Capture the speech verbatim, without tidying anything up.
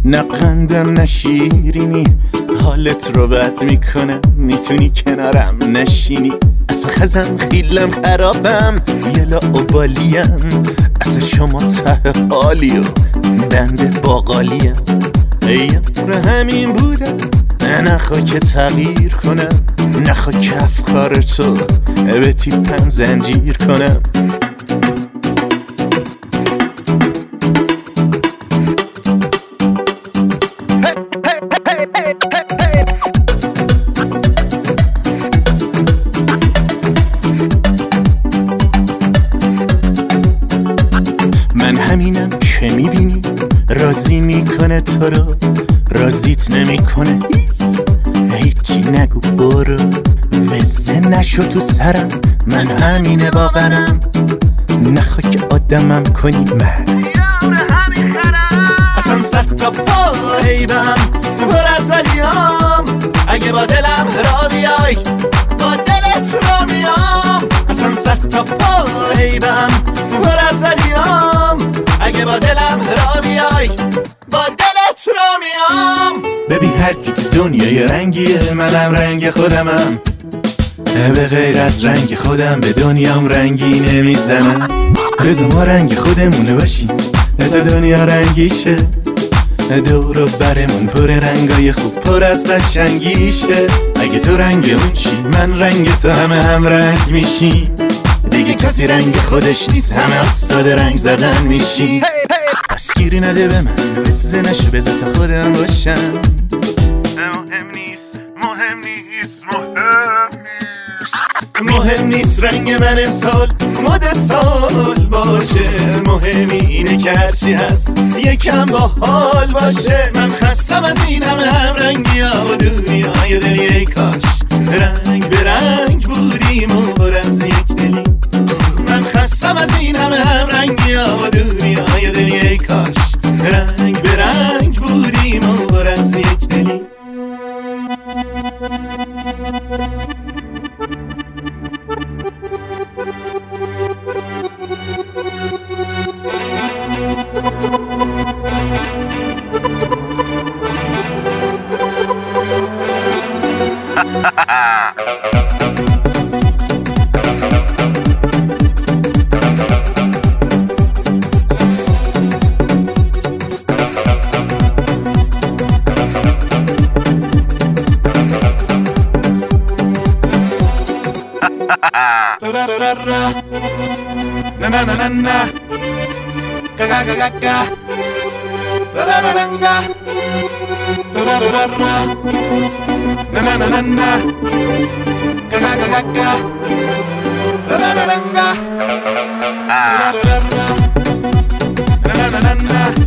نه قندم نه شیرینی، حالت رو بد میکنم، میتونی کنارم نشینی. اصلا خزم خیلم خرابم، یه لاوبالیم، اصلا شما ته حالی و بنده باقالیم. یار همین بودم، نخوا که تغییر کنم، نخوا که افکار تو به تیپم زنجیر کنم. من همینم که میبینی راضی میکنه تو رو، راضیت نمیکنه هیس، هیچی نگو برو، وزه نشو تو سرم، من همینه باورم، نخوا که آدمم کنی من اصلا صد تا پا حیبم پر از ولیام، اگه با دلم را بیای با دلت را میام. اصلا صد تا پا حیبم پر از ولیام، اگه با دلم را بیای با دلت را میام. ببین هر کی تو دنیای رنگیه، منم رنگ خودمم، به غیر از رنگ خودم به دنیام رنگی نمیزنم. بذار ما رنگ خودمونه باشیم تا دنیا رنگیشه، دور و برمون پر رنگای خوب پر از قشنگیشه. اگه تو رنگ اون چی من رنگ تو، همه هم رنگ میشیم دیگه، کسی رنگ خودش نیست، همه استاد رنگ زدن میشیم. پس گیری نده به من، بزه نشو بزه تا خودم باشم. مهم نیست مهم نیست مهم نیست مهم نیست رنگ من امسال مد سال باشه، مهم اینه که هرچی هست یکم با حال باشه. من خستم از این همه هم رنگی ها و دنیای دل، ای کاش رنگ به رنگ بودیم و پر از یک دلی. من خستم از این همه هم رنگی ها و دنیای دل، ای کاش رنگ به رنگ بودیم و پر از یک دلی. Na na na na na, ga ga ga ga ga, la la la la la, la la la la la, na na na na na, ga ga ga ga ga, la la la la la, la la la la la, na na na na na.